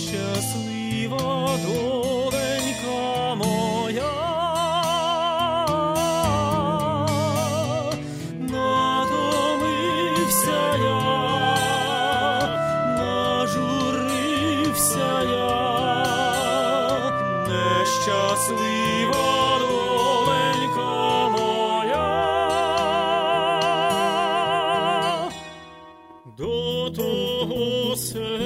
нещаслива доленька моя, надомився я, нажурився я, нещаслива доленька моя. До того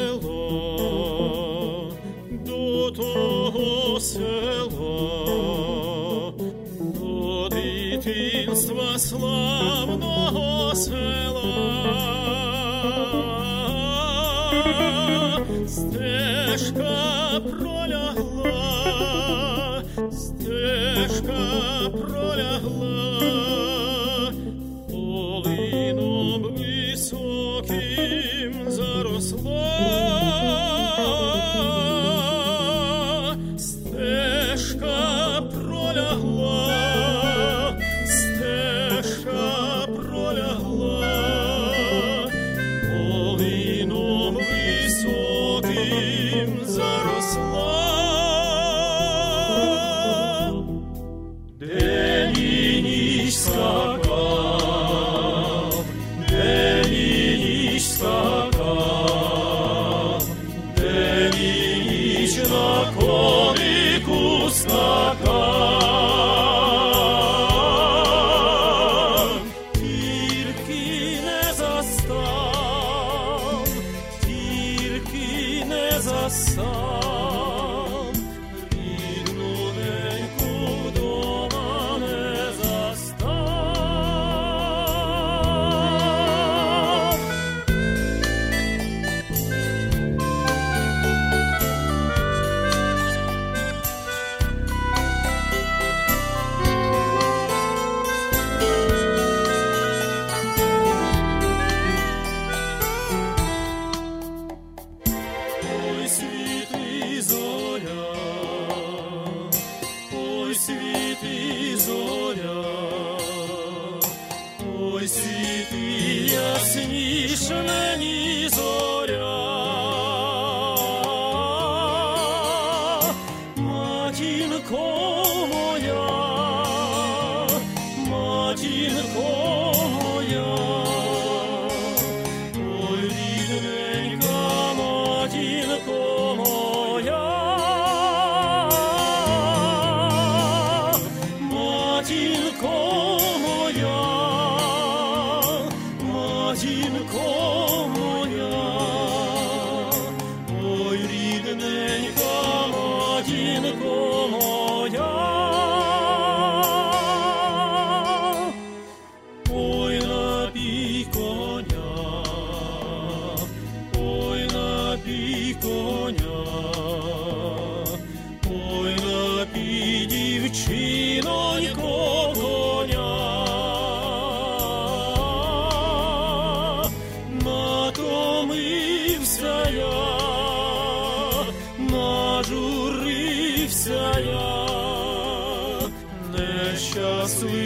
села, до дитинства славного села, стежка пролягла, полином високим заросла. Стежка пролягла, полином високим заросла. День і ніч скакав, день і ніч скакав, день і ніч на конику скакав, тільки не застав, рідну неньку вдома не застав. Ой, світи зоря, ой, світи зоря, ой, світи ясніш мені зоря. Матінко моя, матінко моя, ой, рідненька матінко моя, матінко моя, матінко моя, ой, рідненька матінко моя. Ой, напій коня, ой, напій коня, ой, напій дівчинонько коня. Натомився я, нажурився я, нещасливий